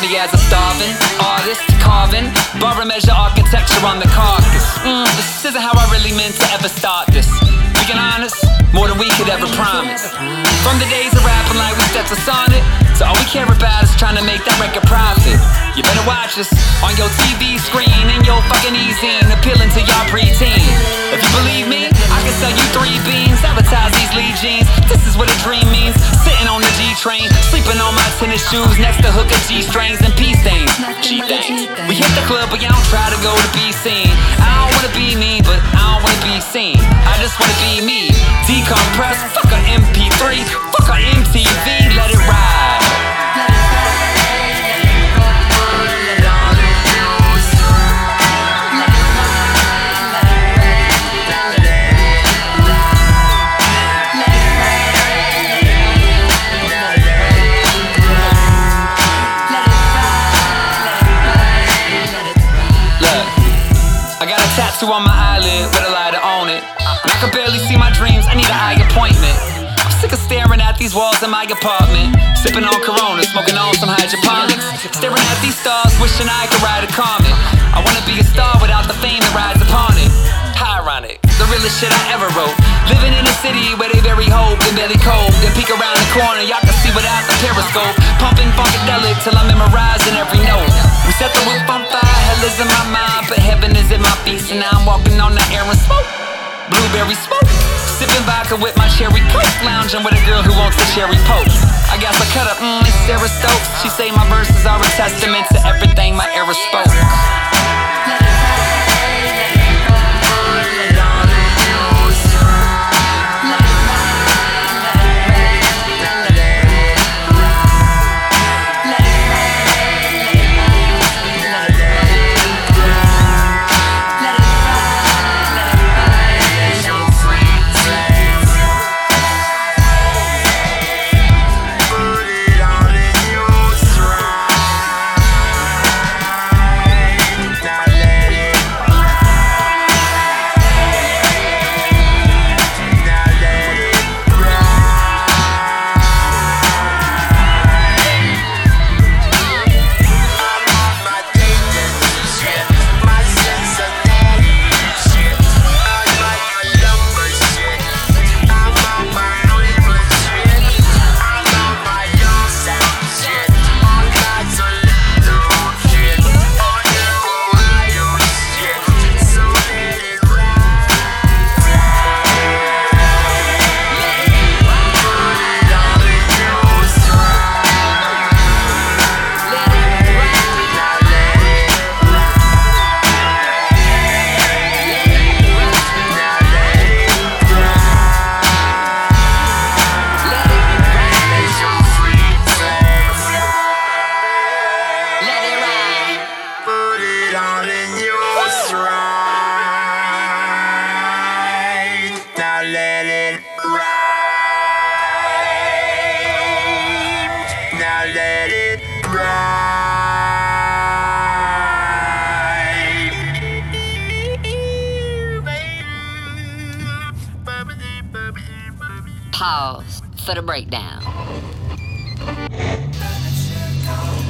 me as a starving artist, carving borrow measure architecture on the carcass. This isn't how I really meant to ever start this. Being honest, more than we could ever promise. From the days of rapping like we stepped to sonnet, so all we care about is trying to make that record profit. You better watch us on your TV screen and your fucking e-zine, appealing to y'all preteen. If you believe me, I can sell you 3 beans, advertise these lead jeans. This is what a dream means. Sitting on the G train, sleeping on my tennis shoes next to hooker G strings and pea stains. She thinks we hit the club, but you don't try to go to be seen. I don't wanna be me, but I don't wanna be seen. I just wanna be me. Decompress, fuck a MP3, fuck a MTV, let it ride. Tattoo on my eyelid with a lighter on it. And I can barely see my dreams, I need an eye appointment. I'm sick of staring at these walls in my apartment, sipping on Corona, smoking on some hydroponics, staring at these stars, wishing I could ride a comet. I wanna be a star without the fame that rides upon it. How ironic, the realest shit I ever wrote. Living in a city where they bury hope and barely cold. Then peek around the corner, y'all can see without the periscope. Pumping funkadelic till I'm memorizing every note. We set the roof on fire, hell is in my mind, but heaven is in my feet. And now I'm walking on the air and smoke, blueberry smoke, sipping vodka with my cherry coke, lounging with a girl who wants a cherry poke. I guess I cut up, it's Sarah Stokes. She say my verses are a testament to everything my era spoke. Let it ride. Now let it ride. Pause for the breakdown.